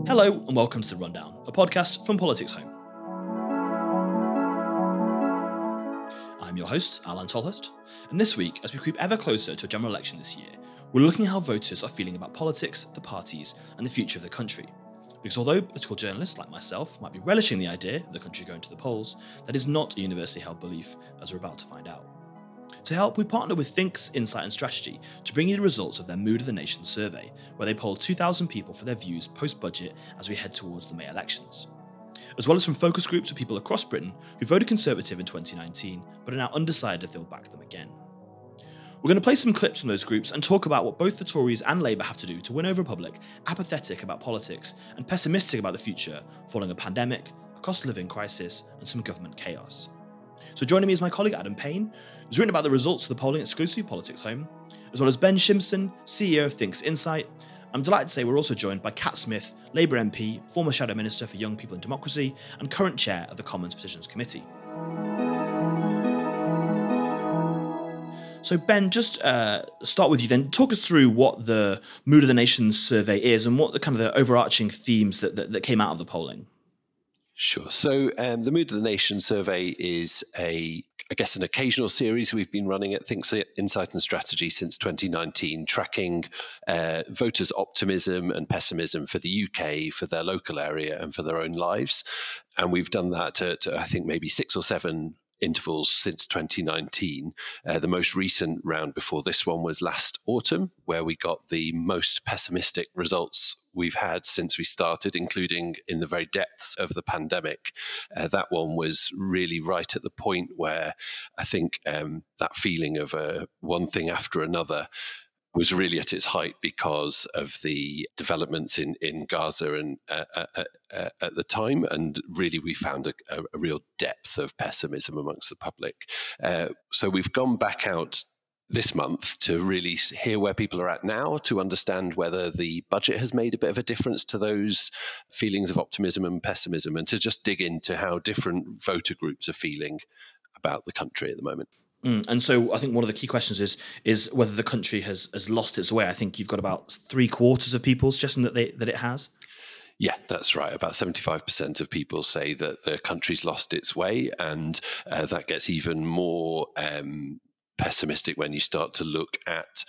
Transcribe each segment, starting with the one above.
Hello and welcome to The Rundown, a podcast from Politics Home. I'm your host, Alan Tolhurst, and this week, as we creep ever closer to a general election this year, we're looking at how voters are feeling about politics, the parties, and the future of the country. Because although political journalists like myself might be relishing the idea of the country going to the polls, that is not a universally held belief, as we're about to find out. To help, we partnered with Think's Insight and Strategy to bring you the results of their Mood of the Nation survey, where they polled 2,000 people for their views post-budget as we head towards the May elections. As well as from focus groups of people across Britain who voted Conservative in 2019, but are now undecided if they'll back them again. We're going to play some clips from those groups and talk about what both the Tories and Labour have to do to win over a public apathetic about politics and pessimistic about the future following a pandemic, a cost of living crisis, and some government chaos. So joining me is my colleague Adam Payne, who's written about the results of the polling exclusively Politics Home, as well as Ben Shimson, CEO of Think's Insight. I'm delighted to say we're also joined by Cat Smith, Labour MP, former Shadow Minister for Young People and Democracy, and current Chair of the Commons Petitions Committee. So Ben, just start with you then. Talk us through what the Mood of the Nation survey is and what the kind of the overarching themes that came out of the polling. Sure. So the Mood of the Nation survey is an occasional series we've been running at Think's Insight and Strategy since 2019, tracking voters' optimism and pessimism for the UK, for their local area and for their own lives. And we've done that at I think maybe 6 or 7 intervals since 2019. The most recent round before this one was last autumn, where we got the most pessimistic results we've had since we started, including in the very depths of the pandemic. That one was really right at the point where I think that feeling of one thing after another was really at its height because of the developments in Gaza and at the time. And really, we found a real depth of pessimism amongst the public. So we've gone back out this month to really hear where people are at now, to understand whether the budget has made a bit of a difference to those feelings of optimism and pessimism, and to just dig into how different voter groups are feeling about the country at the moment. And so I think one of the key questions is whether the country has lost its way. I think you've got about 3/4 of people suggesting that it has. Yeah, that's right. About 75% of people say that the country's lost its way, and that gets even more pessimistic when you start to look at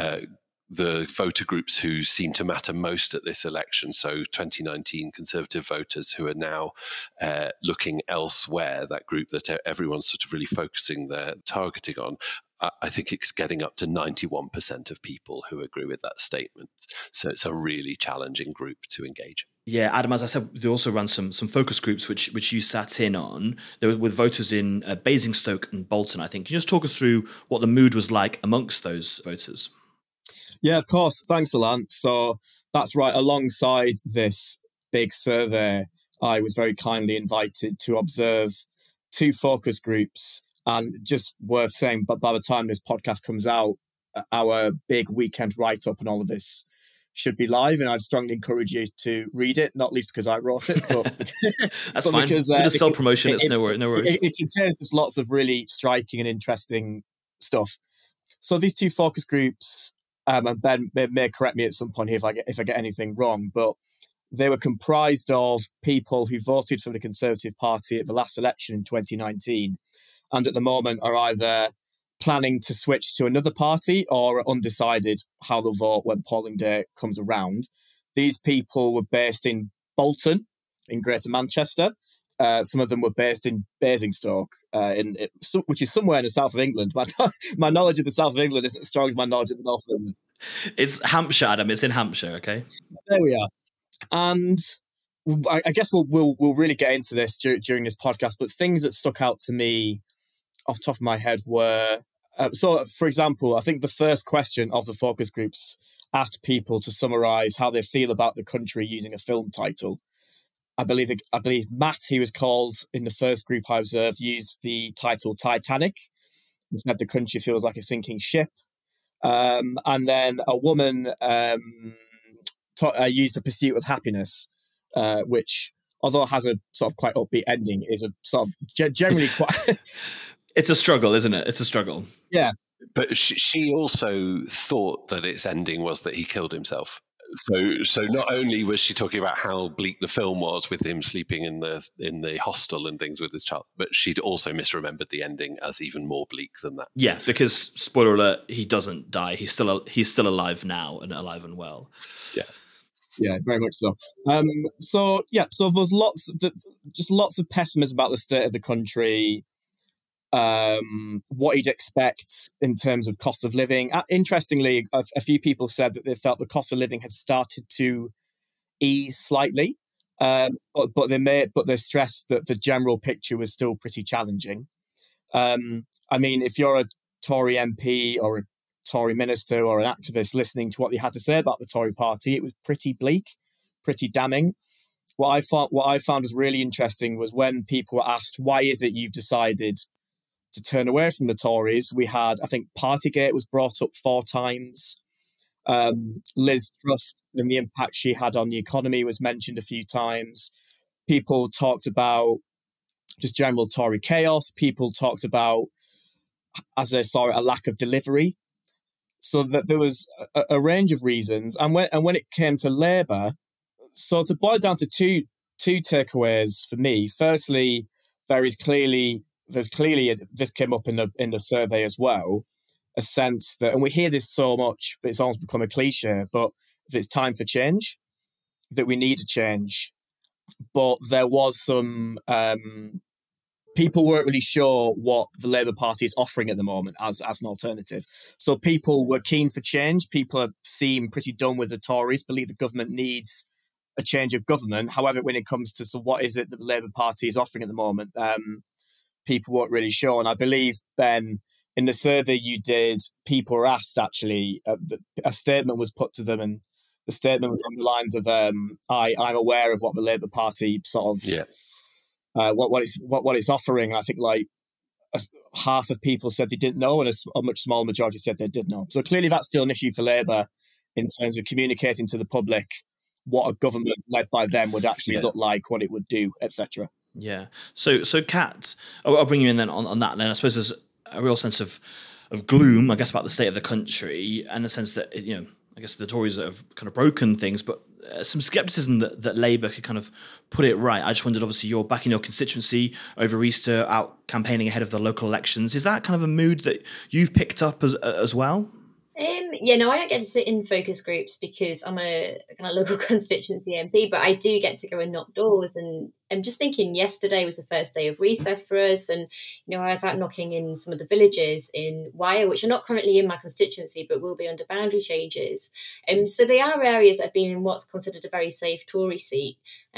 the voter groups who seem to matter most at this election. So 2019 Conservative voters who are now looking elsewhere, that group that everyone's sort of really focusing their targeting on. I think it's getting up to 91% of people who agree with that statement. So it's a really challenging group to engage. Yeah, Adam, as I said, they also ran some focus groups which you sat in on. They were with voters in Basingstoke and Bolton, I think. Can you just talk us through what the mood was like amongst those voters? Yeah, of course. Thanks, Alan. So that's right. Alongside this big survey, I was very kindly invited to observe 2 focus groups. And just worth saying, but by the time this podcast comes out, our big weekend write-up and all of this should be live. And I'd strongly encourage you to read it, not least because I wrote it. But that's fine. Because, bit of self-promotion, it's no worries. It contains just lots of really striking and interesting stuff. So these 2 focus groups, and Ben may correct me at some point here if I get anything wrong, but they were comprised of people who voted for the Conservative Party at the last election in 2019, and at the moment are either planning to switch to another party or are undecided how they'll vote when polling day comes around. These people were based in Bolton, in Greater Manchester. Some of them were based in Basingstoke, which is somewhere in the south of England. My knowledge of the south of England isn't as strong as my knowledge of the north of England. It's Hampshire, Adam. It's in Hampshire, okay? There we are. And I guess we'll really get into this during this podcast, but things that stuck out to me off the top of my head were... So, for example, I think the first question of the focus groups asked people to summarise how they feel about the country using a film title. I believe Matt, he was called in the first group I observed, used the title Titanic. He said the country feels like a sinking ship. And then a woman used The Pursuit of Happiness, which, although it has a sort of quite upbeat ending, is a sort of generally quite... It's a struggle, isn't it? It's a struggle. Yeah. But she also thought that its ending was that he killed himself. So not only was she talking about how bleak the film was with him sleeping in the hostel and things with his child, but she'd also misremembered the ending as even more bleak than that. Yeah, because spoiler alert, he doesn't die. He's still alive now and alive and well. Yeah, very much so. So there's lots of pessimism about the state of the country. What you'd expect in terms of cost of living. Interestingly, a few people said that they felt the cost of living had started to ease slightly, but they stressed that the general picture was still pretty challenging. I mean, if you're a Tory MP or a Tory minister or an activist listening to what they had to say about the Tory party, it was pretty bleak, pretty damning. What I found was really interesting was when people were asked, why is it you've decided to turn away from the Tories? We had, I think, Partygate was brought up 4 times. Liz Truss and the impact she had on the economy was mentioned a few times. People talked about just general Tory chaos. People talked about, as they saw it, a lack of delivery. So that there was a range of reasons. And when it came to Labour, so to boil down to two takeaways for me. Firstly, there's clearly this came up in the survey as well, a sense that, and we hear this so much that it's almost become a cliche, but that it's time for change, that we need a change. But there was some people weren't really sure what the Labour Party is offering at the moment as an alternative. So people were keen for change. People seem pretty done with the Tories, believe the government needs a change of government. However, when it comes to what is it that the Labour Party is offering at the moment, people weren't really sure. And I believe, Ben, in the survey you did, people were asked actually, a statement was put to them, and the statement was on the lines of, I'm aware of what the Labour Party sort of, what it's offering. I think like half of people said they didn't know, and a much smaller majority said they did know. So clearly that's still an issue for Labour in terms of communicating to the public what a government led by them would actually look like, what it would do, etc. Yeah. So Kat, I'll bring you in then on that. Then I suppose there's a real sense of gloom, I guess, about the state of the country, and the sense that, you know, I guess the Tories have kind of broken things, but some scepticism that Labour could kind of put it right. I just wondered, obviously, you're back in your constituency over Easter, out campaigning ahead of the local elections. Is that kind of a mood that you've picked up as well? No, I don't get to sit in focus groups because I'm a kind of local constituency MP, but I do get to go and knock doors. And I'm just thinking, yesterday was the first day of recess for us, and I was out knocking in some of the villages in Wyre, which are not currently in my constituency, but will be under boundary changes. So they are areas that have been in what's considered a very safe Tory seat.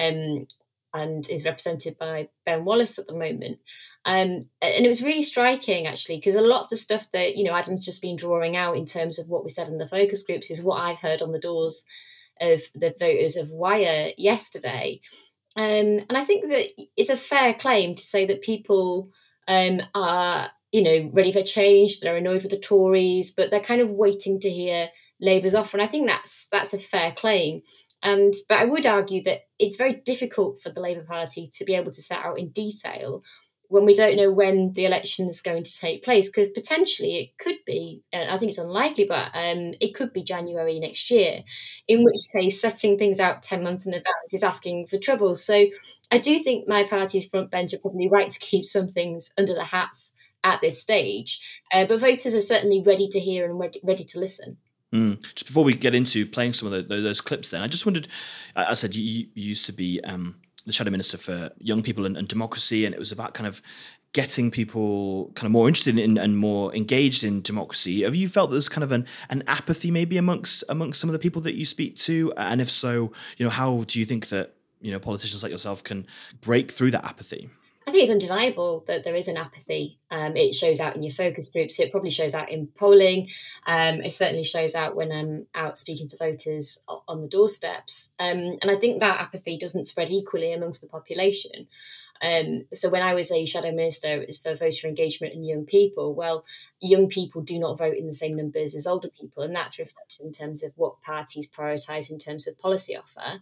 And is represented by Ben Wallace at the moment. And it was really striking, actually, because a lot of the stuff that, Adam's just been drawing out in terms of what we said in the focus groups is what I've heard on the doors of the voters of Wyre yesterday. And I think that it's a fair claim to say that people are, ready for change. They're annoyed with the Tories, but they're kind of waiting to hear Labour's offer. And I think that's a fair claim. But I would argue that it's very difficult for the Labour Party to be able to set out in detail when we don't know when the election is going to take place, because potentially it could be, and I think it's unlikely, but it could be January next year, in which case setting things out 10 months in advance is asking for trouble. So I do think my party's front bench are probably right to keep some things under the hats at this stage, but voters are certainly ready to hear and ready to listen. Just before we get into playing some of those clips then, I just wondered, I said you used to be the Shadow Minister for Young People and Democracy, and it was about kind of getting people kind of more interested in and more engaged in democracy. Have you felt there's kind of an apathy maybe amongst some of the people that you speak to? And if so, how do you think that, politicians like yourself can break through that apathy? I think it's undeniable that there is an apathy. It shows out in your focus groups. It probably shows out in polling. It certainly shows out when I'm out speaking to voters on the doorsteps. And I think that apathy doesn't spread equally amongst the population. So when I was a shadow minister, it was for voter engagement and young people. Well, young people do not vote in the same numbers as older people, and that's reflected in terms of what parties prioritise in terms of policy offer.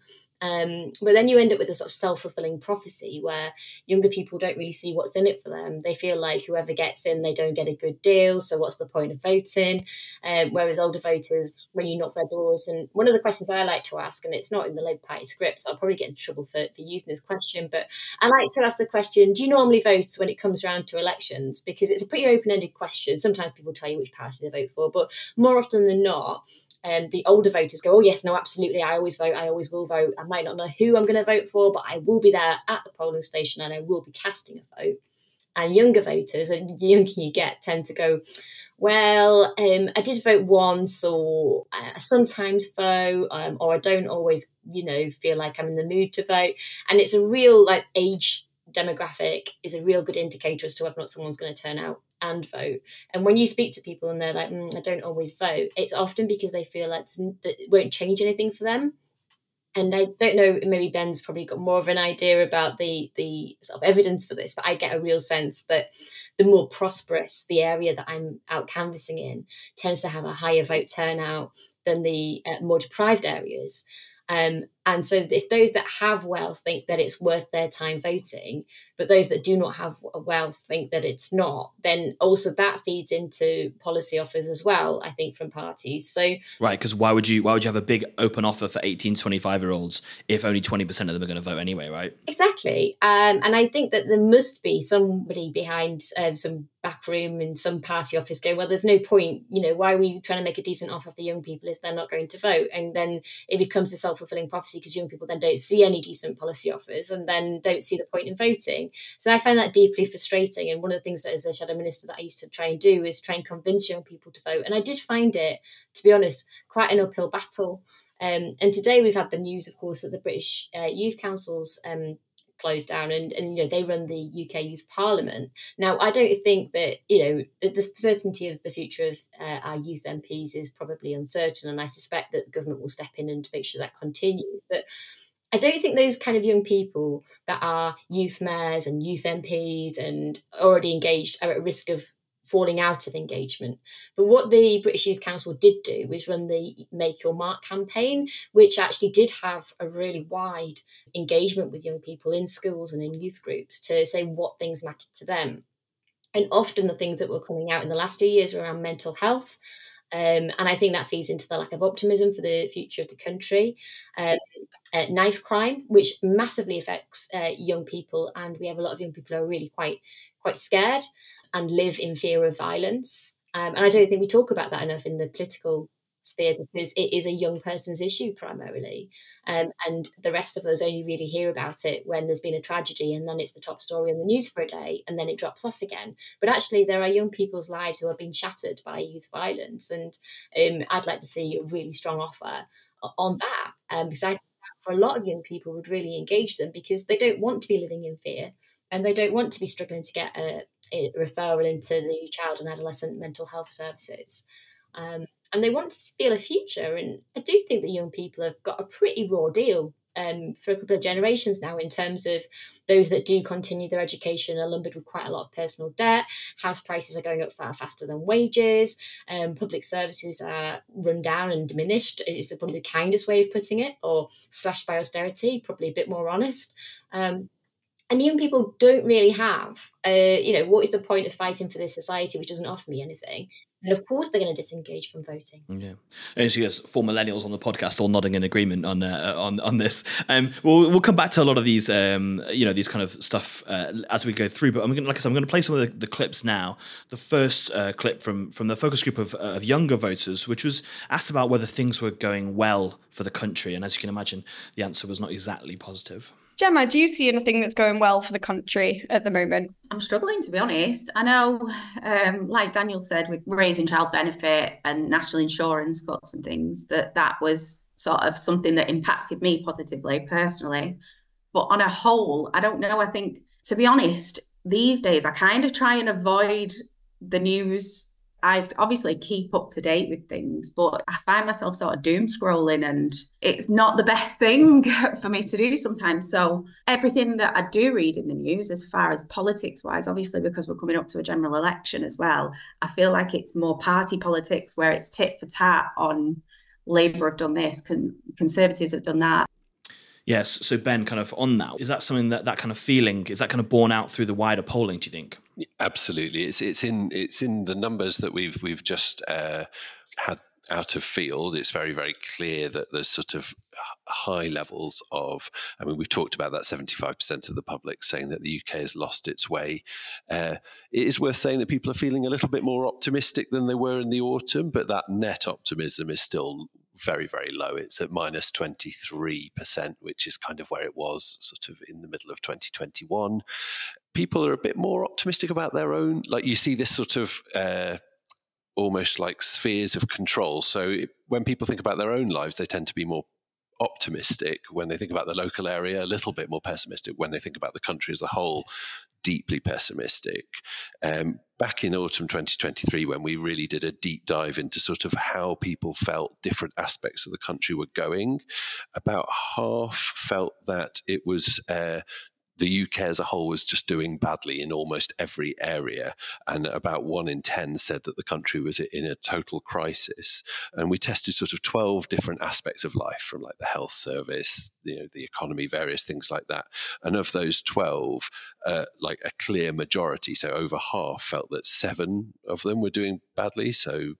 But then you end up with a sort of self-fulfilling prophecy where younger people don't really see what's in it for them. They feel like whoever gets in, they don't get a good deal, so what's the point of voting? Whereas older voters, when you knock their doors, and one of the questions I like to ask, and it's not in the Labour Party script, so I'll probably get in trouble for using this question, but I like to ask the question, do you normally vote when it comes around to elections? Because it's a pretty open-ended question. Sometimes people tell you which party they vote for, but more often than not, the older voters go, oh, yes, no, absolutely, I always vote, I always will vote. I might not know who I'm going to vote for, but I will be there at the polling station and I will be casting a vote. And younger voters, and the younger you get, tend to go, well, I did vote once, or I sometimes vote, or I don't always, feel like I'm in the mood to vote. And it's a real, age demographic is a real good indicator as to whether or not someone's going to turn out and vote. And when you speak to people and they're like, I don't always vote, it's often because they feel like that it won't change anything for them. And I don't know, maybe Ben's probably got more of an idea about the sort of evidence for this, but I get a real sense that the more prosperous the area that I'm out canvassing in tends to have a higher vote turnout than the more deprived areas. And so if those that have wealth think that it's worth their time voting, but those that do not have wealth think that it's not, then also that feeds into policy offers as well, I think, from parties. So right, because why would you have a big open offer for 18 to 25-year-olds if only 20% of them are going to vote anyway, right? Exactly. And I think that there must be somebody behind some back room in some party office going, well, there's no point, why are we trying to make a decent offer for young people if they're not going to vote? And then it becomes a self-fulfilling prophecy because young people then don't see any decent policy offers and then don't see the point in voting. So I find that deeply frustrating. And one of the things that as a shadow minister that I used to try and do is try and convince young people to vote. And I did find it, to be honest, quite an uphill battle. And today we've had the news, of course, that the British Youth Council's closed down and they run the UK Youth Parliament. Now, I don't think that, the certainty of the future of our youth MPs is probably uncertain, and I suspect that the government will step in and make sure that continues. But I don't think those kind of young people that are youth mayors and youth MPs and already engaged are at risk of falling out of engagement. But what the British Youth Council did do was run the Make Your Mark campaign, which actually did have a really wide engagement with young people in schools and in youth groups to say what things mattered to them. And often the things that were coming out in the last few years were around mental health. And I think that feeds into the lack of optimism for the future of the country. Knife crime, which massively affects young people. And we have a lot of young people who are really quite scared and live in fear of violence. And I don't think we talk about that enough in the political sphere because it is a young person's issue primarily. And the rest of us only really hear about it when there's been a tragedy and then it's the top story on the news for a day and then it drops off again. But actually there are young people's lives who have been shattered by youth violence. And I'd like to see a really strong offer on that because I think that for a lot of young people would really engage them because they don't want to be living in fear. And they don't want to be struggling to get a referral into the child and adolescent mental health services. And they want to feel a future. And I do think that young people have got a pretty raw deal for a couple of generations now in terms of those that do continue their education are lumbered with quite a lot of personal debt. House prices are going up far faster than wages. Public services are run down and diminished is probably the kindest way of putting it, or slashed by austerity, probably a bit more honest. And young people don't really have, what is the point of fighting for this society which doesn't offer me anything? And of course, they're going to disengage from voting. Yeah, and so yes, 4 millennials on the podcast all nodding in agreement on this. We'll come back to a lot of these, these kind of stuff as we go through. But I'm going to play some of the clips now. The first clip from the focus group of younger voters, which was asked about whether things were going well for the country, and as you can imagine, the answer was not exactly positive. Gemma, do you see anything that's going well for the country at the moment? I'm struggling, to be honest. I know, like Daniel said, with raising child benefit and national insurance cuts and things, that was sort of something that impacted me positively, personally. But on a whole, I don't know. I think, to be honest, these days I kind of try and avoid the news I obviously keep up to date with things, but I find myself sort of doom scrolling, and it's not the best thing for me to do sometimes. So everything that I do read in the news, as far as politics wise, obviously because we're coming up to a general election as well, I feel like it's more party politics where it's tit for tat on Labour have done this, Conservatives have done that. Yes. So Ben, kind of on that, is that something that kind of feeling, is that kind of borne out through the wider polling, do you think? Absolutely. It's in the numbers that we've just had out of field. It's very, very clear that there's sort of high levels of, I mean, we've talked about that 75% of the public saying that the UK has lost its way. It is worth saying that people are feeling a little bit more optimistic than they were in the autumn, but that net optimism is still very, very low. It's at minus 23%, which is kind of where it was sort of in the middle of 2021. People are a bit more optimistic about their own, like you see this sort of almost like spheres of control. So when people think about their own lives, they tend to be more optimistic. When they think about the local area, a little bit more pessimistic. When they think about the country as a whole, deeply pessimistic. Back in autumn 2023, when we really did a deep dive into sort of how people felt different aspects of the country were going, about half felt that it was the UK as a whole was just doing badly in almost every area. And about 1 in 10 said that the country was in a total crisis. And we tested sort of 12 different aspects of life, from like the health service, the economy, various things like that. And of those 12, like a clear majority, so over half, felt that 7 of them were doing badly. So,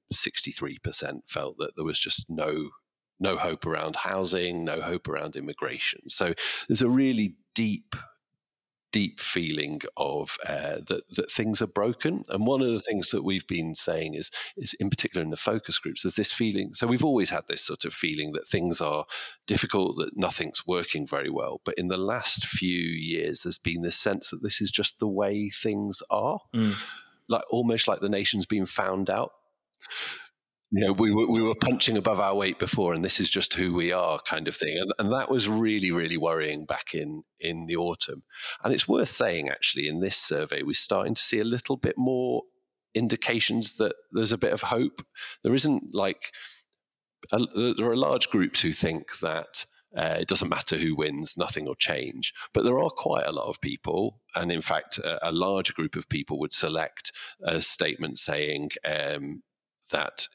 63% felt that there was just no hope around housing, no hope around immigration. So there's a really deep feeling of that things are broken. And one of the things that we've been saying is in particular in the focus groups, there's this feeling. So we've always had this sort of feeling that things are difficult, that nothing's working very well. But in the last few years, there's been this sense that this is just the way things are, like almost like the nation's been found out. We were punching above our weight before, and this is just who we are, kind of thing. And that was really, really worrying back in the autumn. And it's worth saying, actually, in this survey, we're starting to see a little bit more indications that there's a bit of hope. There isn't there are large groups who think that it doesn't matter who wins, nothing will change. But there are quite a lot of people, and in fact, a larger group of people would select a statement saying that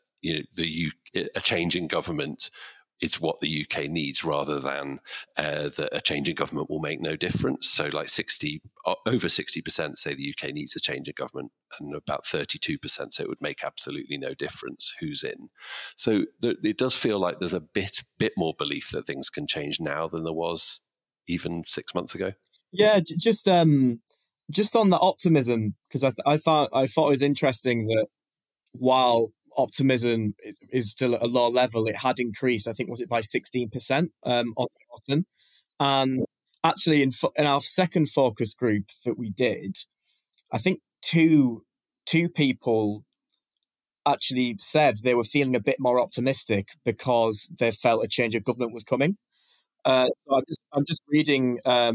a change in government is what the UK needs, rather than that a change in government will make no difference. So like over 60% say the UK needs a change in government, and about 32% say it would make absolutely no difference who's in. So it does feel like there's a bit more belief that things can change now than there was even 6 months ago. Yeah, just on the optimism, because I thought it was interesting that while optimism is still at a low level, it had increased, I think, was it by 16% on the autumn. And actually in our second focus group that we did, I think two people actually said they were feeling a bit more optimistic because they felt a change of government was coming. So I'm just reading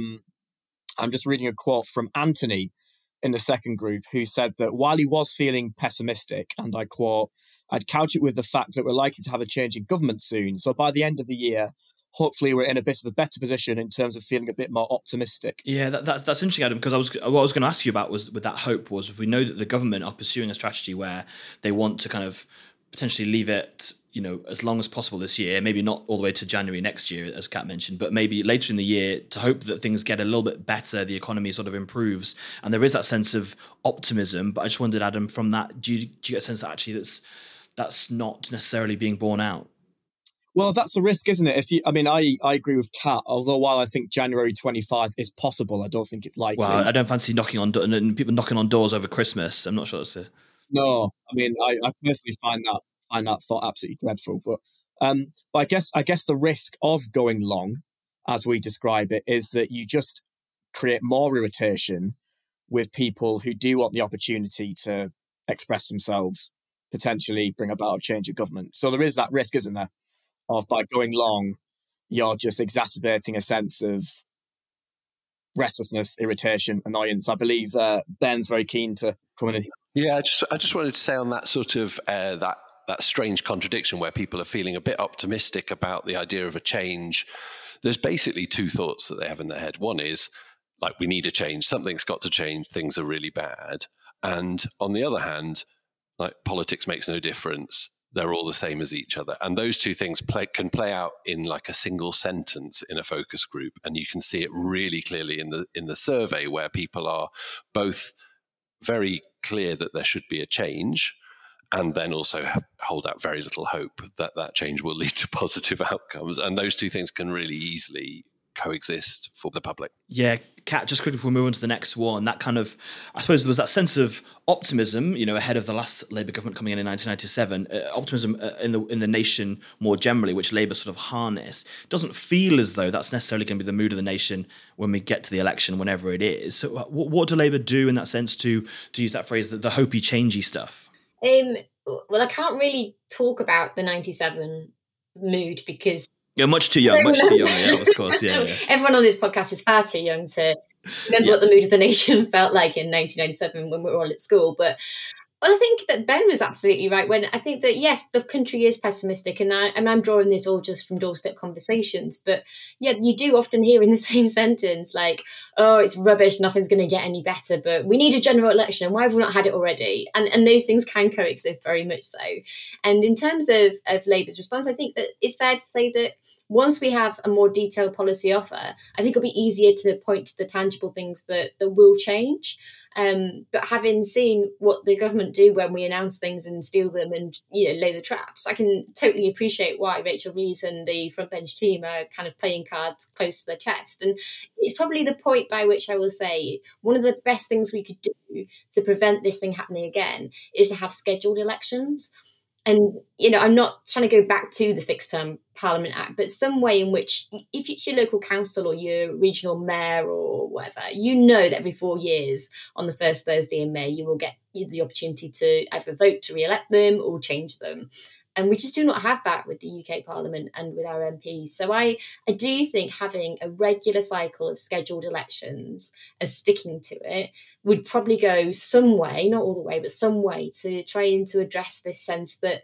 a quote from Anthony in the second group, who said that while he was feeling pessimistic, and I quote, "I'd couch it with the fact that we're likely to have a change in government soon. So by the end of the year, hopefully we're in a bit of a better position in terms of feeling a bit more optimistic." Yeah, that's interesting, Adam, because what I was going to ask you about was with that hope was, we know that the government are pursuing a strategy where they want to kind of potentially leave it, as long as possible this year, maybe not all the way to January next year, as Kat mentioned, but maybe later in the year, to hope that things get a little bit better, the economy sort of improves, and there is that sense of optimism. But I just wondered, Adam, from that, do you get a sense that actually that's not necessarily being borne out? Well, that's a risk, isn't it? I agree with Kat, although while I think January 25 is possible, I don't think it's likely. Well, I don't fancy knocking on people knocking on doors over Christmas. I'm not sure it's No, I personally find that thought absolutely dreadful. But I guess the risk of going long, as we describe it, is that you just create more irritation with people who do want the opportunity to express themselves, potentially bring about a change of government. So there is that risk, isn't there, of by going long, you're just exacerbating a sense of restlessness, irritation, annoyance. I believe Ben's very keen to come in. Yeah, I just wanted to say on that sort of that strange contradiction where people are feeling a bit optimistic about the idea of a change. There's basically two thoughts that they have in their head. One is like, we need a change, something's got to change, things are really bad. And on the other hand, like, politics makes no difference, they're all the same as each other. And those two things can play out in like a single sentence in a focus group. And you can see it really clearly in the survey, where people are both very clear that there should be a change, and then also hold out very little hope that that change will lead to positive outcomes. And those two things can really easily coexist for the public. Yeah, Kat, just quickly before we move on to the next one, that kind of, I suppose there was that sense of optimism, ahead of the last Labour government coming in 1997, optimism in the nation more generally, which Labour sort of harnessed. It doesn't feel as though that's necessarily going to be the mood of the nation when we get to the election, whenever it is. So what do Labour do in that sense to use that phrase, the hopey, changey stuff? Well, I can't really talk about the 97 mood because... You're much too young, yeah, of course, yeah. Everyone on this podcast is far too young to remember what the mood of the nation felt like in 1997 when we were all at school. But I think that Ben was absolutely right when I think that, yes, the country is pessimistic, and I'm drawing this all just from doorstep conversations. But yeah, you do often hear in the same sentence, like, oh, it's rubbish, nothing's going to get any better, but we need a general election, and why have we not had it already? And those things can coexist very much so. And in terms of Labour's response, I think that it's fair to say that once we have a more detailed policy offer, I think it'll be easier to point to the tangible things that will change. But having seen what the government do when we announce things and steal them and lay the traps, I can totally appreciate why Rachel Reeves and the front bench team are kind of playing cards close to their chest. And it's probably the point by which I will say one of the best things we could do to prevent this thing happening again is to have scheduled elections. And, I'm not trying to go back to the Fixed Term Parliament Act, but some way in which, if it's your local council or your regional mayor or whatever, that every 4 years on the first Thursday in May, you will get the opportunity to either vote to re-elect them or change them. And we just do not have that with the UK Parliament and with our MPs. So I do think having a regular cycle of scheduled elections and sticking to it would probably go some way, not all the way, but some way to trying to address this sense that,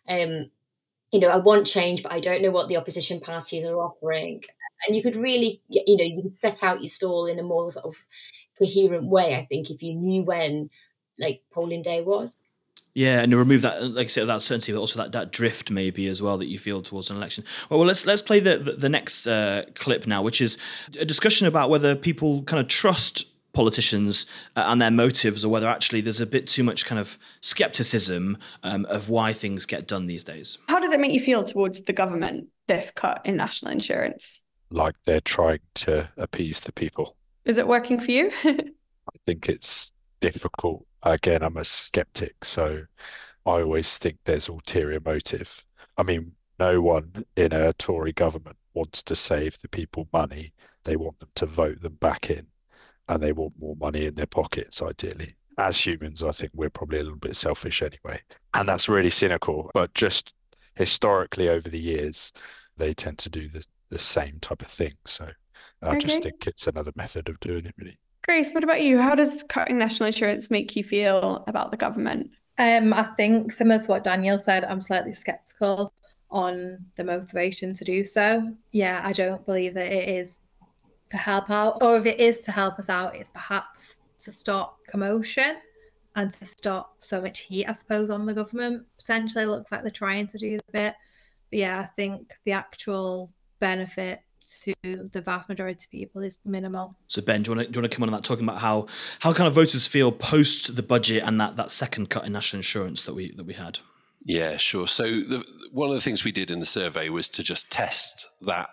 I want change, but I don't know what the opposition parties are offering. And you could really, you could set out your stall in a more sort of coherent way, I think, if you knew when, polling day was. Yeah, and to remove that, like I said, that certainty, but also that drift maybe as well that you feel towards an election. Well, let's play the next clip now, which is a discussion about whether people kind of trust politicians and their motives, or whether actually there's a bit too much kind of skepticism of why things get done these days. How does it make you feel towards the government, this cut in national insurance? Like they're trying to appease the people. Is it working for you? I think it's difficult. Again, I'm a skeptic, so I always think there's ulterior motive. I mean, no one in a Tory government wants to save the people money. They want them to vote them back in, and they want more money in their pockets, ideally. As humans, I think we're probably a little bit selfish anyway. And that's really cynical. But just historically over the years, they tend to do the same type of thing. So I just think it's another method of doing it, really. Grace, what about you? How does cutting national insurance make you feel about the government? I think, similar to what Daniel said, I'm slightly sceptical on the motivation to do so. Yeah, I don't believe that it is to help out, or if it is to help us out, it's perhaps to stop commotion and to stop so much heat, I suppose, on the government. Potentially looks like they're trying to do the bit. But yeah, I think the actual benefit to the vast majority of people is minimal. So Ben, do you want to come on that, talking about how kind of voters feel post the budget and that second cut in national insurance that we had? Yeah, sure. So one of the things we did in the survey was to just test that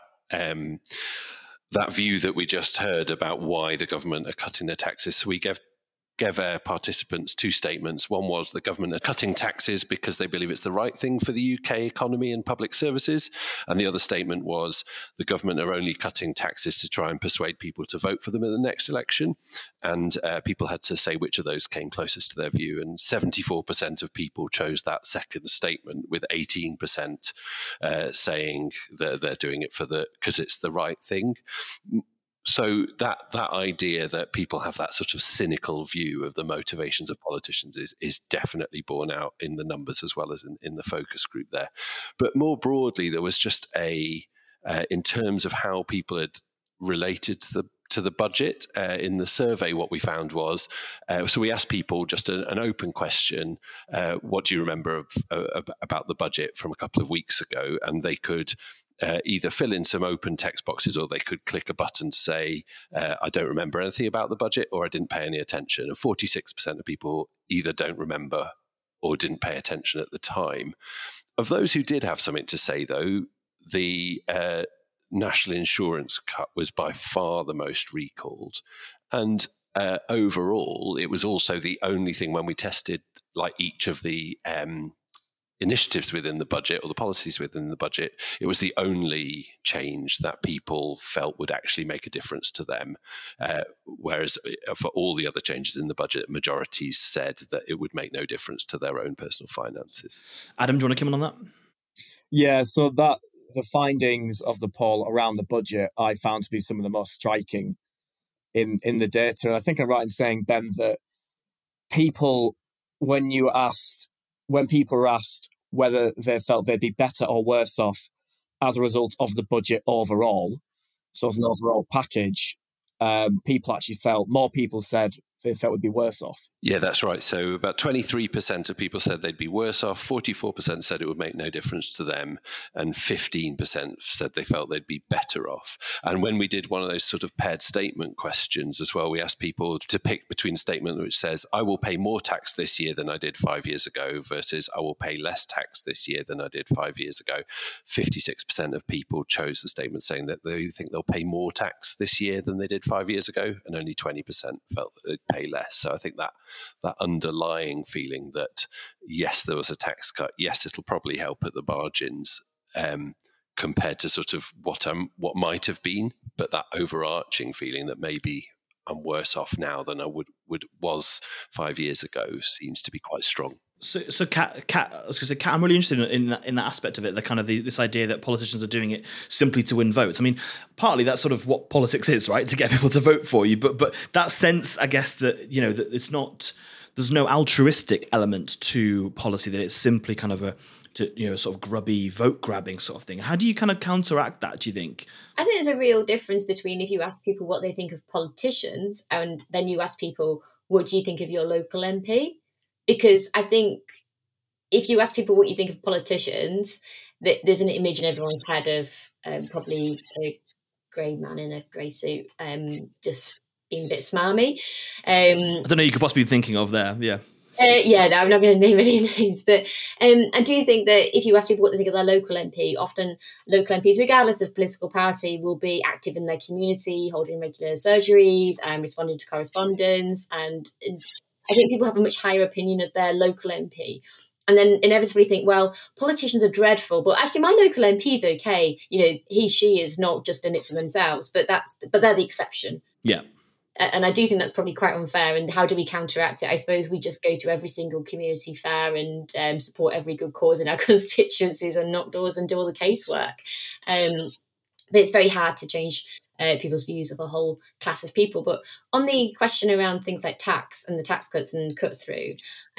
view that we just heard about why the government are cutting their taxes. So we gave participants two statements. One was the government are cutting taxes because they believe it's the right thing for the UK economy and public services. And the other statement was the government are only cutting taxes to try and persuade people to vote for them in the next election. And people had to say which of those came closest to their view. And 74% of people chose that second statement, with 18% saying that they're doing it because it's the right thing. So that idea that people have that sort of cynical view of the motivations of politicians is definitely borne out in the numbers as well as in the focus group there. But more broadly, there was just in terms of how people had related to the budget in the survey, what we found was, so we asked people just an open question, what do you remember about the budget from a couple of weeks ago? And they could either fill in some open text boxes, or they could click a button to say, I don't remember anything about the budget, or I didn't pay any attention. And 46% of people either don't remember or didn't pay attention at the time. Of those who did have something to say, though, the national insurance cut was by far the most recalled. And overall, it was also the only thing when we tested like each of the initiatives within the budget or the policies within the budget, it was the only change that people felt would actually make a difference to them. Whereas for all the other changes in the budget, majorities said that it would make no difference to their own personal finances. Adam, do you want to come in on that? Yeah, so the findings of the poll around the budget I found to be some of the most striking in the data. And I think I'm right in saying, Ben, that people, when people were asked whether they felt they'd be better or worse off as a result of the budget overall, so as an overall package, more people said they felt would be worse off. Yeah, that's right. So about 23% of people said they'd be worse off, 44% said it would make no difference to them, and 15% said they felt they'd be better off. And when we did one of those sort of paired statement questions as well, we asked people to pick between a statement which says, I will pay more tax this year than I did 5 years ago, versus I will pay less tax this year than I did 5 years ago. 56% of people chose the statement saying that they think they'll pay more tax this year than they did 5 years ago, and only 20% felt that they'd pay less. So I think that underlying feeling that, yes, there was a tax cut, yes, it'll probably help at the margins, compared to sort of what might have been, but that overarching feeling that maybe I'm worse off now than I was 5 years ago seems to be quite strong. So, Kat, I was going to say, Kat, I'm really interested in that aspect of it, the kind of this idea that politicians are doing it simply to win votes. I mean, partly that's sort of what politics is, right? To get people to vote for you, but that sense, I guess, that that it's not, there's no altruistic element to policy, that it's simply kind of sort of grubby vote grabbing sort of thing. How do you kind of counteract that, do you think? I think there's a real difference between if you ask people what they think of politicians and then you ask people, what do you think of your local MP? Because I think if you ask people what you think of politicians, there's an image in everyone's head of probably a grey man in a grey suit, just being a bit smarmy. I don't know, you could possibly be thinking of there, yeah. No, I'm not going to name any names, but I do think that if you ask people what they think of their local MP, often local MPs, regardless of political party, will be active in their community, holding regular surgeries and responding to correspondence. And I think people have a much higher opinion of their local MP. And then inevitably think, well, politicians are dreadful, but actually my local MP is okay. He, she is not just in it for themselves, but they're the exception. Yeah. And I do think that's probably quite unfair. And how do we counteract it? I suppose we just go to every single community fair and support every good cause in our constituencies and knock doors and do all the casework. But it's very hard to change people's views of a whole class of people. But on the question around things like tax and the tax cuts and cut through,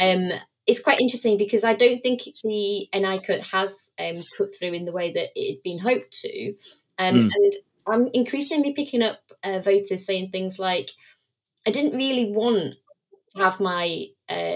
it's quite interesting because I don't think the NI cut has cut through in the way that it had been hoped to. And I'm increasingly picking up voters saying things like, I didn't really want to have my,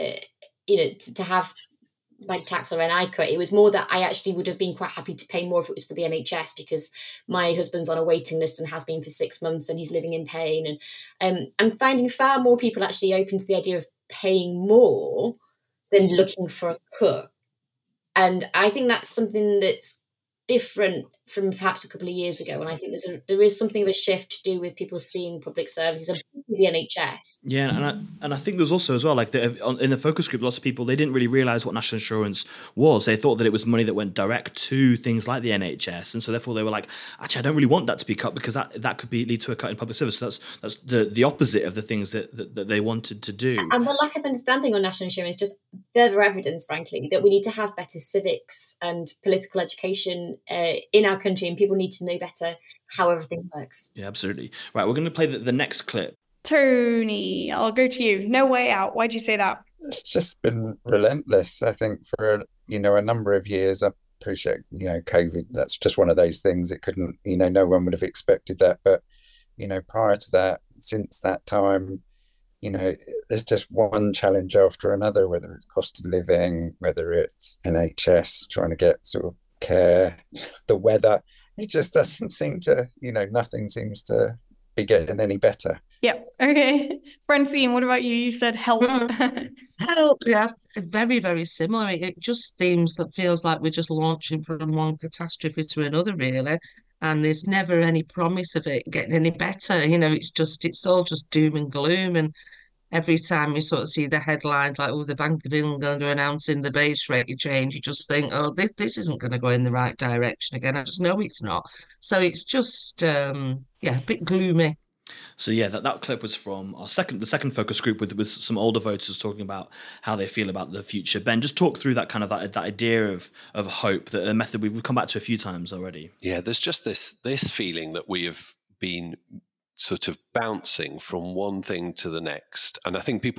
to have my tax or NI cut. It was more that I actually would have been quite happy to pay more if it was for the NHS, because my husband's on a waiting list and has been for 6 months and he's living in pain. And I'm finding far more people actually open to the idea of paying more than looking for a cut. And I think that's something that's different from perhaps a couple of years ago. And I think there is something of a shift to do with people seeing public services and the NHS. Yeah, and I think there's also as well, like in the focus group, lots of people, they didn't really realise what national insurance was. They thought that it was money that went direct to things like the NHS, and so therefore they were like, actually, I don't really want that to be cut, because that could lead to a cut in public service. So that's the opposite of the things that they wanted to do. And the lack of understanding on national insurance, just further evidence, frankly, that we need to have better civics and political education in our our country, and people need to know better how everything works. Yeah, absolutely. Right, we're going to play the next clip. Tony, I'll go to you. No way out. Why'd you say that? It's just been relentless, I think, for a number of years. I appreciate, COVID, that's just one of those things. It couldn't, no one would have expected that. But, prior to that, since that time, there's just one challenge after another, whether it's cost of living, whether it's NHS trying to get sort of care, the weather. It just doesn't seem to, nothing seems to be getting any better. Yep. Okay. Francine, what about you? You said help. Help, yeah. Very, very similar. It just feels like we're just launching from one catastrophe to another, really. And there's never any promise of it getting any better. It's all just doom and gloom. And every time you sort of see the headlines like, the Bank of England are announcing the base rate change, you just think, this isn't going to go in the right direction again. I just know it's not. So it's just, a bit gloomy. So yeah, that clip was from the second focus group with some older voters talking about how they feel about the future. Ben, just talk through that kind of that idea of hope, that a method we've come back to a few times already. Yeah, there's just this feeling that we have been sort of bouncing from one thing to the next, and I think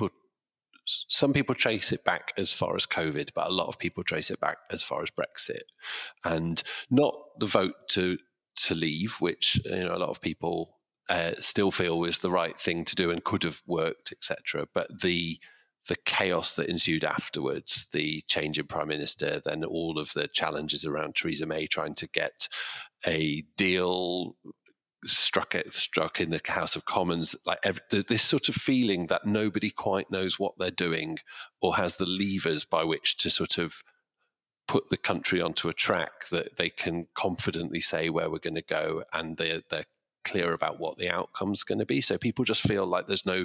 some people trace it back as far as COVID, but a lot of people trace it back as far as Brexit, and not the vote to leave, which a lot of people still feel was the right thing to do and could have worked, etc. But the chaos that ensued afterwards, the change in Prime Minister, then all of the challenges around Theresa May trying to get a deal struck in the House of Commons, this sort of feeling that nobody quite knows what they're doing or has the levers by which to sort of put the country onto a track that they can confidently say where we're going to go, and they're clear about what the outcome's going to be. So people just feel like there's no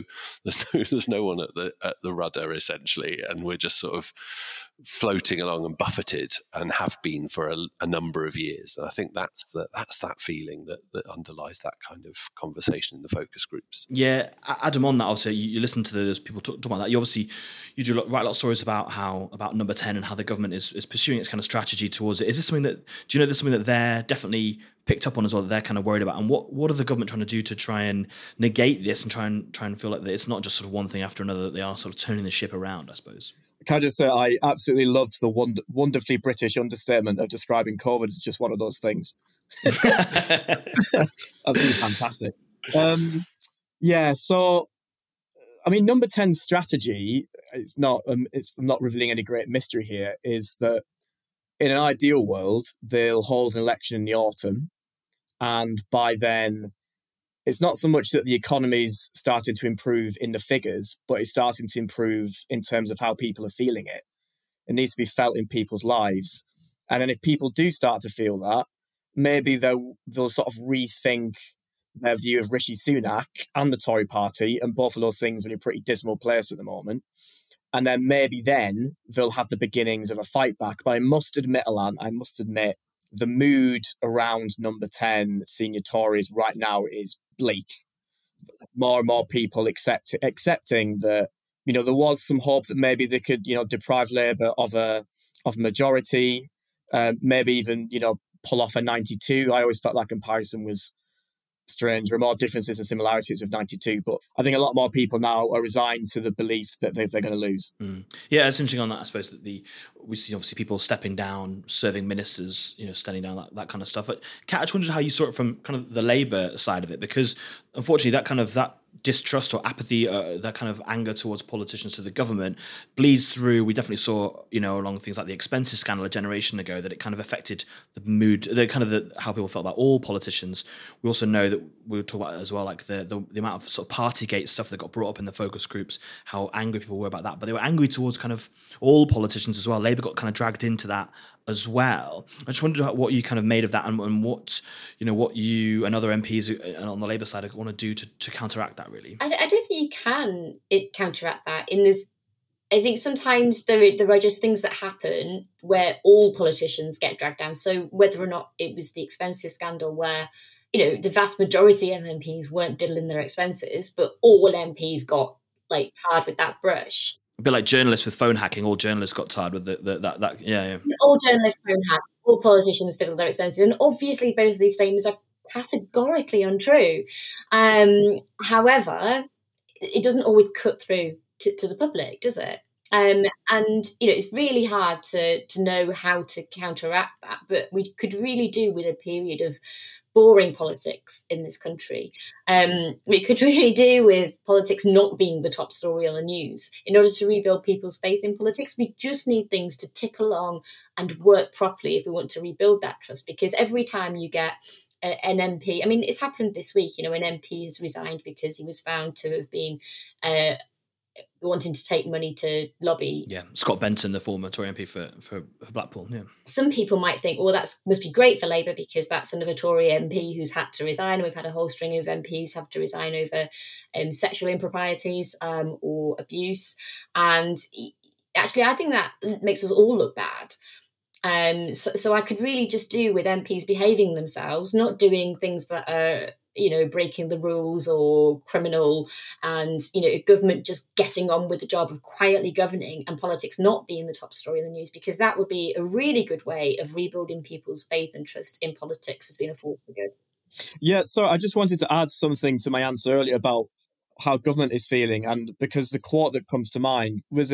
one at the rudder, essentially, and we're just sort of floating along and buffeted, and have been for a number of years. And I think that's that feeling that underlies that kind of conversation in the focus groups. Yeah, Adam, on that, also you listen to those people talk about that. You obviously write a lot of stories about Number 10 and how the government is pursuing its kind of strategy towards it. Is this something that there's something that they're definitely picked up on as well, that they're kind of worried about? And what are the government trying to do to try and negate this and try and feel like that it's not just sort of one thing after another, that they are sort of turning the ship around, I suppose? Can I just say I absolutely loved the wonderfully British understatement of describing COVID as just one of those things. That's really fantastic. So, I mean, Number 10's strategy, it's not revealing any great mystery here, is that in an ideal world, they'll hold an election in the autumn. And by then, it's not so much that the economy's starting to improve in the figures, but it's starting to improve in terms of how people are feeling it. It needs to be felt in people's lives. And then if people do start to feel that, maybe they'll sort of rethink their view of Rishi Sunak and the Tory party, and both of those things are in a pretty dismal place at the moment. And then maybe then they'll have the beginnings of a fight back. But I must admit, the mood around Number 10 senior Tories right now is bleak. More and more people accepting that, there was some hope that maybe they could, deprive Labour of a majority, maybe even, pull off a 92. I always felt that comparison was strange. There are more differences and similarities with 92, but I think a lot more people now are resigned to the belief that they're going to lose. Yeah, it's interesting on that, I suppose, that we see obviously people stepping down, serving ministers, standing down, that kind of stuff. But Kat, I just wondered how you saw it from kind of the Labour side of it, because unfortunately that distrust or apathy, that kind of anger towards politicians, to the government, bleeds through. We definitely saw, along things like the expenses scandal a generation ago, that it kind of affected the mood, how people felt about all politicians. We also know that we'll talk about it as well, like the amount of sort of Partygate stuff that got brought up in the focus groups, how angry people were about that. But they were angry towards kind of all politicians as well. Labour got kind of dragged into that as well. I just wondered what you kind of made of that, and what you and other MPs on the Labour side want to do to counteract that, really. I don't think you can counteract that. I think sometimes there are just things that happen where all politicians get dragged down. So whether or not it was the expenses scandal where, the vast majority of MPs weren't diddling their expenses, but all MPs got tarred with that brush. A bit like journalists with phone hacking. All journalists got tarred with that. Yeah. All journalists phone hack. all politicians fiddle their expenses. And obviously both of these statements are categorically untrue. However, it doesn't always cut through to the public, does it? And it's really hard to know how to counteract that, but we could really do with a period of boring politics in this country. We could really do with politics not being the top story on the news. In order to rebuild people's faith in politics, we just need things to tick along and work properly if we want to rebuild that trust. Because every time you get an MP, I mean, it's happened this week, an MP has resigned because he was found to have been wanting to take money to lobby. Yeah, Scott Benton, the former Tory MP for Blackpool. Yeah. Some people might think, well, that must be great for Labour because that's another Tory MP who's had to resign. We've had a whole string of MPs have to resign over sexual improprieties or abuse. And actually, I think that makes us all look bad. So I could really just do with MPs behaving themselves, not doing things that are breaking the rules or criminal, and, government just getting on with the job of quietly governing and politics not being the top story in the news, because that would be a really good way of rebuilding people's faith and trust in politics as being a force for good. Yeah, so I just wanted to add something to my answer earlier about how government is feeling, and because the quote that comes to mind was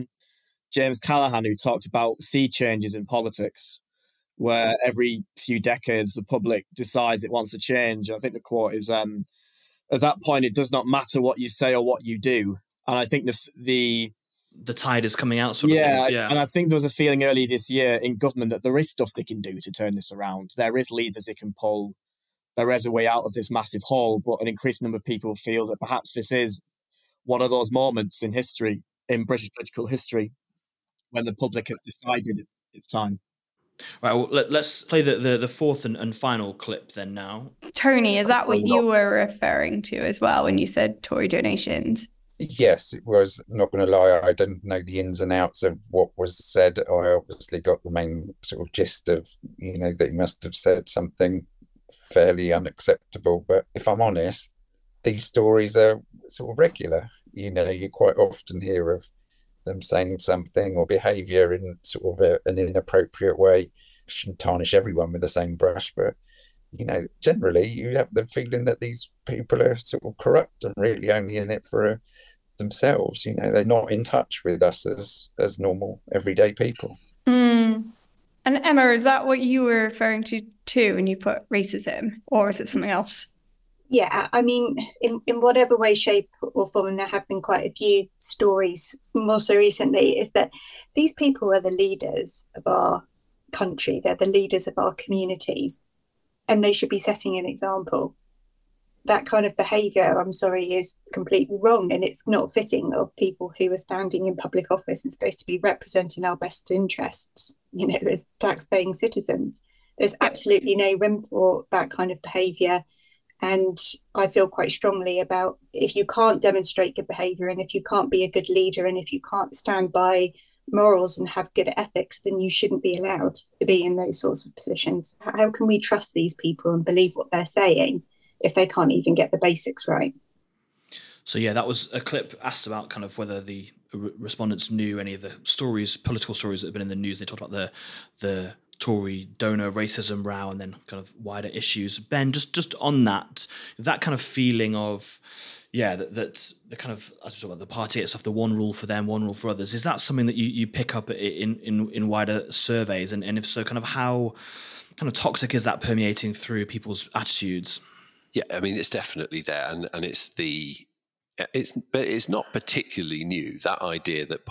James Callaghan, who talked about sea changes in politics, where every few decades the public decides it wants to change. I think the quote is, at that point, it does not matter what you say or what you do. And I think the tide is coming out. Sort of thing. And I think there was a feeling early this year in government that there is stuff they can do to turn this around. There is levers they can pull. There is a way out of this massive hole, but an increasing number of people feel that perhaps this is one of those moments in history, in British political history, when the public has decided it's time. Right, well, let's play the fourth and final clip then now. Tony, is that what you were referring to as well when you said Tory donations? Yes, it was. Not going to lie, I didn't know the ins and outs of what was said. I obviously got the main sort of gist of, that he must have said something fairly unacceptable. But if I'm honest, these stories are sort of regular. You quite often hear of them saying something or behaviour in sort of an inappropriate way. Shouldn't tarnish everyone with the same brush, but generally you have the feeling that these people are sort of corrupt and really only in it for themselves. They're not in touch with us as normal everyday people. And Emma, is that what you were referring to too when you put racism, or is it something else? Yeah, I mean, in whatever way, shape or form, and there have been quite a few stories more so recently, is that these people are the leaders of our country. They're the leaders of our communities, and they should be setting an example. That kind of behaviour, I'm sorry, is completely wrong, and it's not fitting of people who are standing in public office and supposed to be representing our best interests, as tax-paying citizens. There's absolutely no room for that kind of behaviour. And I feel quite strongly about, if you can't demonstrate good behaviour, and if you can't be a good leader, and if you can't stand by morals and have good ethics, then you shouldn't be allowed to be in those sorts of positions. How can we trust these people and believe what they're saying if they can't even get the basics right? So yeah, that was a clip asked about kind of whether the respondents knew any of the stories, political stories that have been in the news. They talked about the Tory donor racism row and then kind of wider issues. Ben, just on that kind of feeling of, that the kind of, as we talk about the party itself, the one rule for them, one rule for others, is that something that you pick up in wider surveys? And if so, kind of how kind of toxic is that permeating through people's attitudes? Yeah, I mean, it's definitely there, and but it's not particularly new, that idea that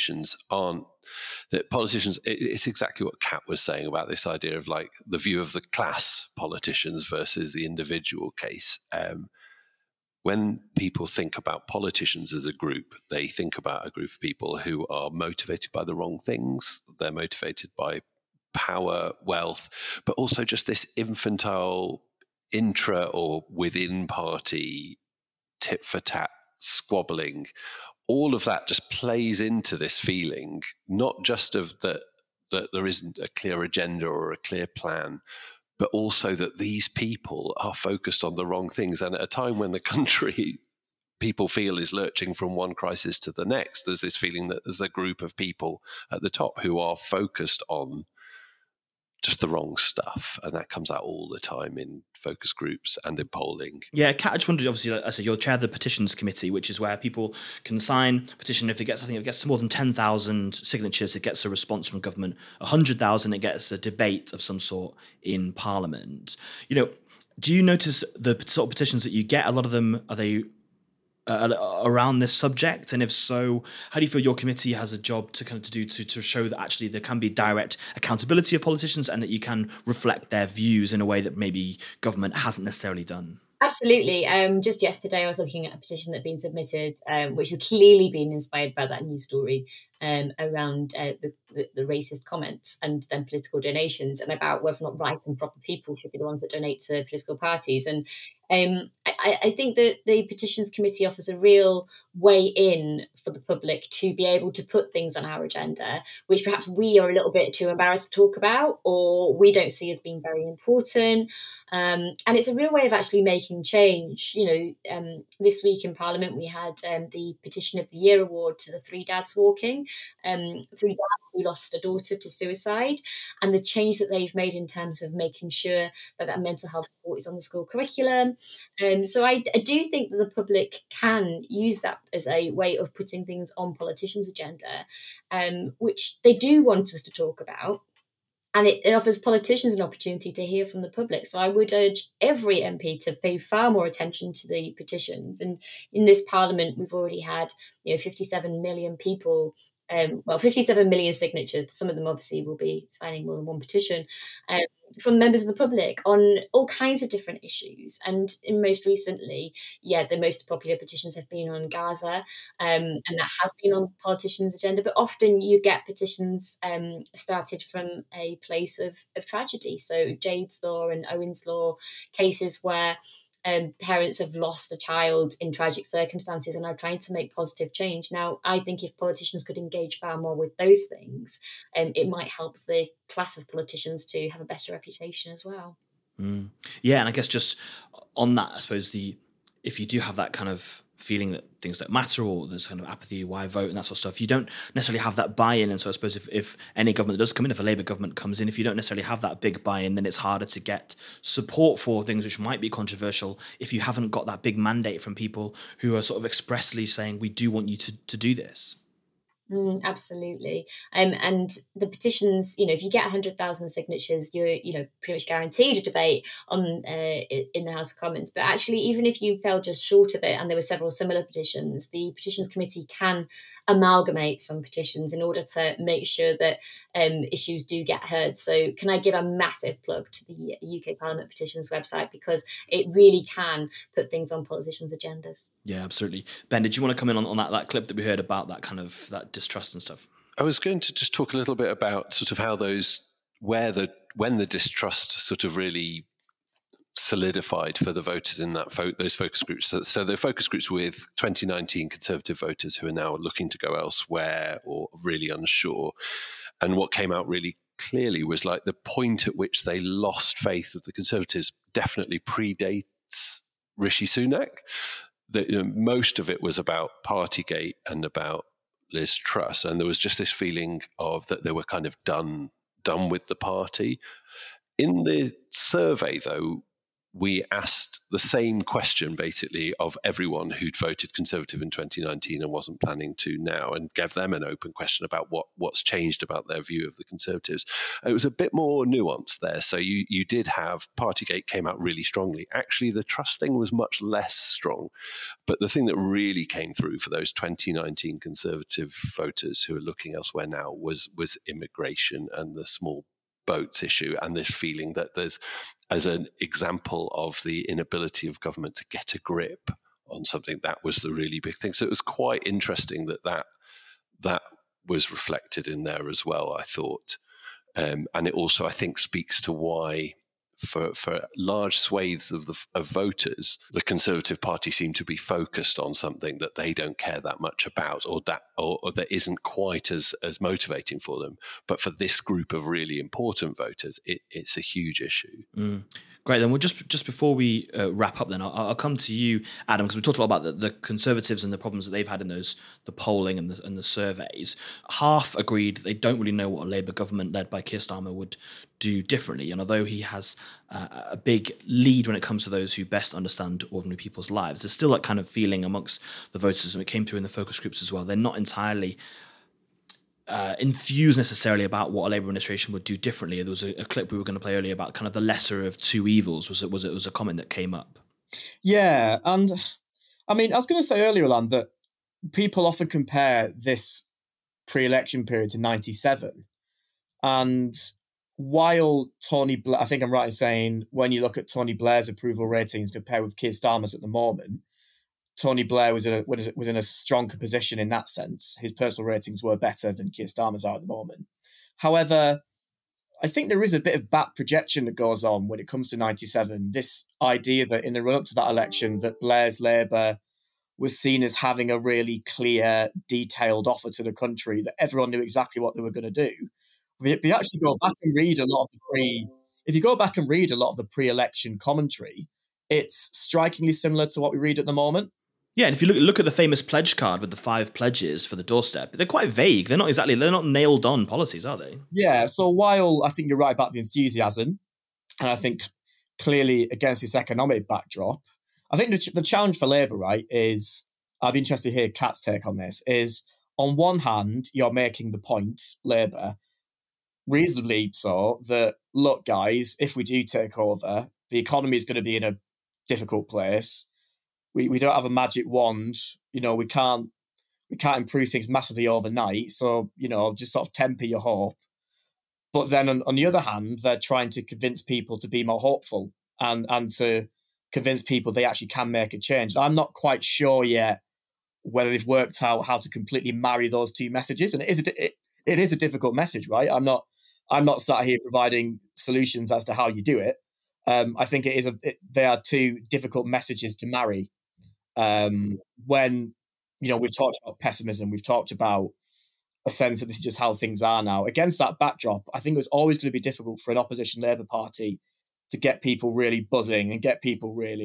it's exactly what Kat was saying about this idea of like the view of the class politicians versus the individual case. When people think about politicians as a group, they think about a group of people who are motivated by the wrong things. They're motivated by power, wealth, but also just this infantile intra or within party tit for tat squabbling. All of that just plays into this feeling, not just of that there isn't a clear agenda or a clear plan, but also that these people are focused on the wrong things. And at a time when the country, people feel, is lurching from one crisis to the next, there's this feeling that there's a group of people at the top who are focused on just the wrong stuff. And that comes out all the time in focus groups and in polling. Yeah, Kat, I just wondered, obviously, like I said, you're chair of the petitions committee, which is where people can sign a petition. If it gets to more than 10,000 signatures, it gets a response from government. 100,000, it gets a debate of some sort in Parliament. Do you notice the sort of petitions that you get, a lot of them, are they around this subject? And if so, how do you feel your committee has a job to show that actually there can be direct accountability of politicians and that you can reflect their views in a way that maybe government hasn't necessarily done? Absolutely. Just yesterday, I was looking at a petition that had been submitted, which had clearly been inspired by that news story around the racist comments and then political donations, and about whether or not right and proper people should be the ones that donate to political parties. And I think that the petitions committee offers a real way in for the public to be able to put things on our agenda, which perhaps we are a little bit too embarrassed to talk about, or we don't see as being very important. And it's a real way of actually making change. This week in Parliament, we had the Petition of the Year award to the Three Dads Walking, three dads who lost a daughter to suicide, and the change that they've made in terms of making sure that mental health support is on the school curriculum. So I do think that the public can use that as a way of putting things on politicians' agenda, which they do want us to talk about. And it offers politicians an opportunity to hear from the public. So I would urge every MP to pay far more attention to the petitions. And in this Parliament, we've already had 57 million people, 57 million signatures. Some of them obviously will be signing more than one petition, from members of the public on all kinds of different issues. And most recently, the most popular petitions have been on Gaza, and that has been on politicians' agenda. But often you get petitions started from a place of tragedy. So Jade's Law and Owen's Law, cases where parents have lost a child in tragic circumstances and are trying to make positive change. Now, I think if politicians could engage far more with those things, it might help the class of politicians to have a better reputation as well. Yeah, and I guess just on that, I suppose if you do have that kind of feeling that things don't matter, or there's kind of apathy, why vote, and that sort of stuff, you don't necessarily have that buy-in. And so I suppose if any government that does come in, if a Labour government comes in, if you don't necessarily have that big buy-in, then it's harder to get support for things which might be controversial if you haven't got that big mandate from people who are sort of expressly saying, we do want you to do this. Absolutely. And the petitions, if you get 100,000 signatures, you're, pretty much guaranteed a debate on in the House of Commons. But actually, even if you fell just short of it, and there were several similar petitions, the Petitions Committee can amalgamate some petitions in order to make sure that issues do get heard. So can I give a massive plug to the UK Parliament Petitions website, because it really can put things on politicians' agendas. Yeah, absolutely. Ben, did you want to come in on that clip that we heard about that kind of that distrust and stuff? I was going to just talk a little bit about sort of how when the distrust sort of really solidified for the voters in those focus groups. So the focus groups with 2019 Conservative voters who are now looking to go elsewhere or really unsure. And what came out really clearly was like the point at which they lost faith of the Conservatives definitely predates Rishi Sunak. Most of it was about Partygate and about Liz Truss, and there was just this feeling of that they were kind of done with the party. In the survey, though, we asked the same question basically of everyone who'd voted Conservative in 2019 and wasn't planning to now, and gave them an open question about what's changed about their view of the Conservatives. And it was a bit more nuanced there. So you did have Partygate came out really strongly. Actually, the Truss thing was much less strong. But the thing that really came through for those 2019 Conservative voters who are looking elsewhere now was immigration and the small boats issue, and this feeling that there's, as an example of the inability of government to get a grip on something, that was the really big thing. So it was quite interesting that was reflected in there as well, I thought. And it also, I think, speaks to why for large swathes of voters, the Conservative Party seem to be focused on something that they don't care that much about, or that isn't quite as motivating for them. But for this group of really important voters, it's a huge issue. Great. Then we'll just before we wrap up, then I'll come to you, Adam, because we talked a lot about the Conservatives and the problems that they've had in the polling and the surveys. Half agreed they don't really know what a Labour government led by Keir Starmer would do differently. And although he has a big lead when it comes to those who best understand ordinary people's lives, there's still that kind of feeling amongst the voters, and it came through in the focus groups as well. They're not entirely enthused necessarily about what a Labour administration would do differently. There was a clip we were going to play earlier about kind of the lesser of two evils. Was a comment that came up. Yeah, and I mean, I was going to say earlier, Alan, that people often compare this pre-election period to 97. And while Tony Blair, I think I'm right in saying when you look at Tony Blair's approval ratings compared with Keir Starmer's at the moment, Tony Blair was in a stronger position in that sense. His personal ratings were better than Keir Starmer's are at the moment. However, I think there is a bit of back projection that goes on when it comes to 97. This idea that in the run-up to that election, that Blair's Labour was seen as having a really clear, detailed offer to the country, that everyone knew exactly what they were going to do. If you actually go back and read a lot of the pre-election commentary, it's strikingly similar to what we read at the moment. Yeah, and if you look at the famous pledge card with the 5 pledges for the doorstep, they're quite vague. They're not nailed on policies, are they? Yeah, so while I think you're right about the enthusiasm, and I think clearly against this economic backdrop, I think the challenge for Labour, right, is, I'd be interested to hear Kat's take on this, is on one hand, you're making the point, Labour, reasonably so, that, look, guys, if we do take over, the economy is going to be in a difficult place. We don't have a magic wand. We can't improve things massively overnight. So, just sort of temper your hope. But then on the other hand, they're trying to convince people to be more hopeful and to convince people they actually can make a change. I'm not quite sure yet whether they've worked out how to completely marry those two messages. And it is a difficult message, right? I'm not sat here providing solutions as to how you do it. I think they are two difficult messages to marry. When we've talked about pessimism, we've talked about a sense that this is just how things are now. Against that backdrop, I think it was always going to be difficult for an opposition Labour Party to get people really buzzing and get people really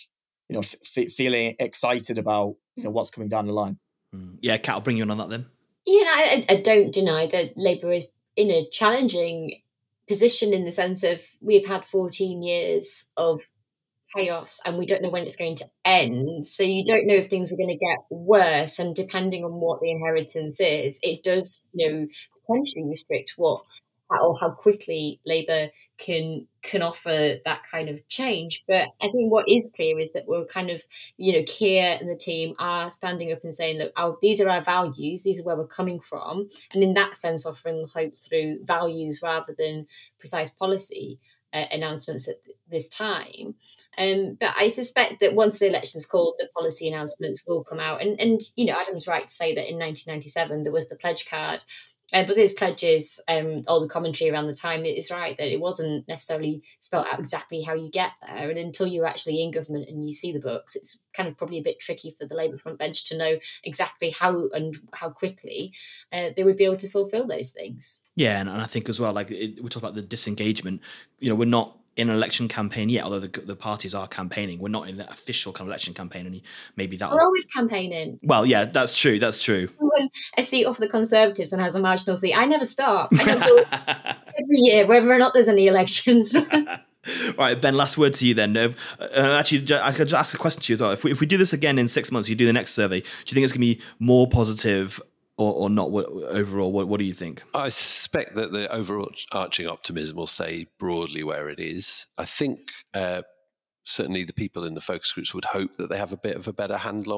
feeling excited about what's coming down the line. Yeah, Kat, I'll bring you on that then. I don't deny that Labour is in a challenging position in the sense of we've had 14 years of chaos and we don't know when it's going to end. So you don't know if things are going to get worse. And depending on what the inheritance is, it does, potentially restrict how quickly Labour can offer that kind of change. But I think what is clear is that we're kind of, Keir and the team are standing up and saying, look, these are our values, these are where we're coming from. And in that sense, offering hope through values rather than precise policy announcements at this time. But I suspect that once the election's called, the policy announcements will come out. And Adam's right to say that in 1997, there was the pledge card. But those pledges, all the commentary around the time, it is right that it wasn't necessarily spelled out exactly how you get there. And until you're actually in government and you see the books, it's kind of probably a bit tricky for the Labour front bench to know exactly how and how quickly they would be able to fulfil those things. Yeah, and I think as well, we talk about the disengagement. We're not in an election campaign yet, although the parties are campaigning. We're not in the official kind of election campaign, and maybe that. We're always campaigning. Well, yeah, that's true. That's true. When a seat off the Conservatives and has a marginal seat, I never stop. I go every year, whether or not there's any elections. Right, Ben, last word to you then. Actually, I could just ask a question to you as well. If we do this again in 6 months, you do the next survey, do you think it's going to be more positive or not overall? What do you think? I suspect that the overarching optimism will stay broadly where it is. I think certainly the people in the focus groups would hope that they have a bit of a better handle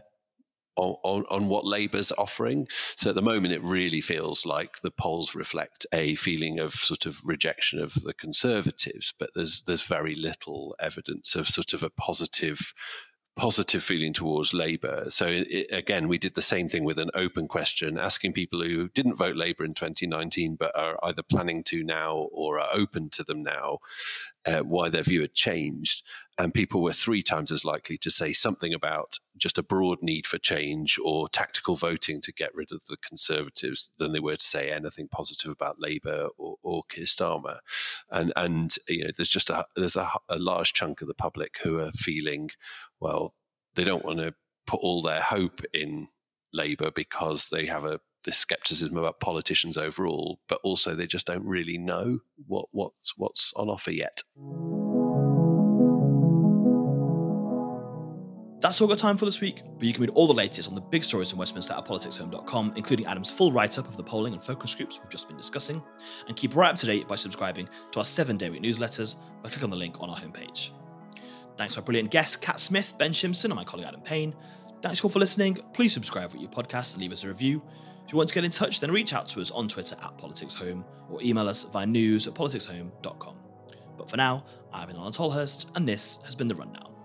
on what Labour's offering. So at the moment, it really feels like the polls reflect a feeling of sort of rejection of the Conservatives, but there's very little evidence of sort of a positive feeling towards Labour. So again, we did the same thing with an open question, asking people who didn't vote Labour in 2019 but are either planning to now or are open to them now, why their view had changed. And people were 3 times as likely to say something about just a broad need for change or tactical voting to get rid of the Conservatives than they were to say anything positive about Labour or Keir Starmer. And there's a large chunk of the public who are feeling, well, they don't want to put all their hope in Labour because they have this scepticism about politicians overall, but also they just don't really know what's on offer yet. That's all got time for this week, but you can read all the latest on the big stories in Westminster at politicshome.com, including Adam's full write-up of the polling and focus groups we've just been discussing, and keep right up to date by subscribing to our 7-day-week newsletters by clicking on the link on our homepage. Thanks to my brilliant guests, Kat Smith, Ben Shimson, and my colleague Adam Payne. Thanks all for listening. Please subscribe with your podcast and leave us a review. If you want to get in touch, then reach out to us on Twitter at politicshome or email us via news@politicshome.com. But for now, I've been Alan Tolhurst, and this has been The Rundown.